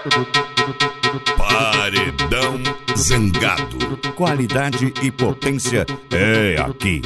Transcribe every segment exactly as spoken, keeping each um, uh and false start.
Paredão Zangado. Qualidade e potência é aqui.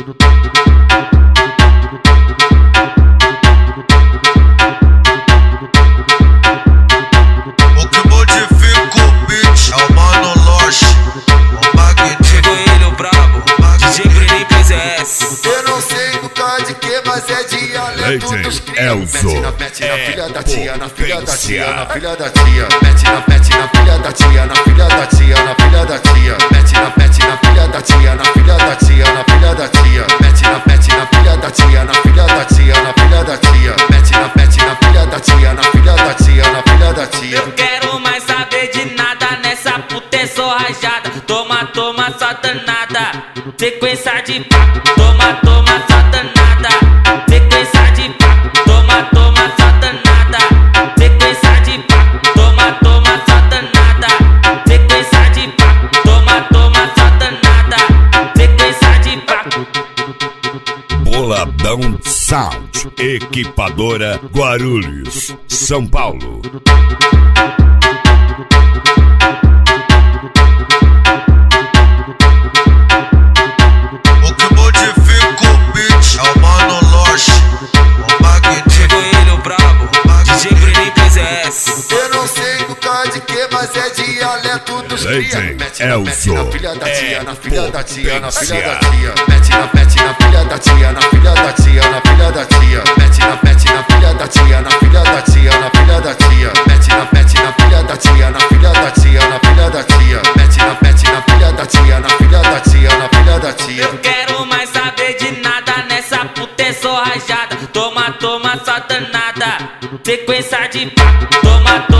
O que modifica o beat é o Mano Loche, o Magnífico. Chegou ele, o brabo, D J Bruninho P Z S. Eu não sei nunca de que, mas é dialeto dos cria. Mete na pet, na filha da tia, na filha da tia, na potência. filha da tia. Mete na pet, na filha da tia, na filha da tia, na filha da tia. Mete na pet, na filha da tia, na filha da tia, na filha da tia. Mete na pet, na filha da tia, na filha da tia, na filha da tia. Mete na pet, na filha da tia, na filha da tia, na filha da tia. Eu quero mais saber de nada nessa puta é só rajada. Toma, toma, só danada. Sequência de papo, toma, toma, só danada. Sequência de papo, toma, toma, só danada. Sequência de papo, toma, toma, só danada. Sequência de papo, toma, toma, só danada. Sequência de papo. Boladão Sound. Equipadora Guarulhos, São Paulo. O que modifica o beat é o Mano Loche, o Magnífico. Chegou ele, o brabo, D J Bruninho P Z S. Eu não sei nunca de que, mas é dialeto dos cria. Legend Mete na pet, na Elzo. filha da tia, na filha da tia, na filha da Potência. tia. Mete na pet, na filha da tia, na filha da tia, na filha da tia. Mete na pet, na filha da tia, na filha da tia, na filha da tia. Mete na pet, na filha da tia, na filha da tia, na filha da tia. Mete na pet, na filha da tia, na filha da tia, na filha da tia. Eu quero mais saber de nada nessa puta é só rajada. Toma, toma, só danada. Sequência de papo, toma, toma.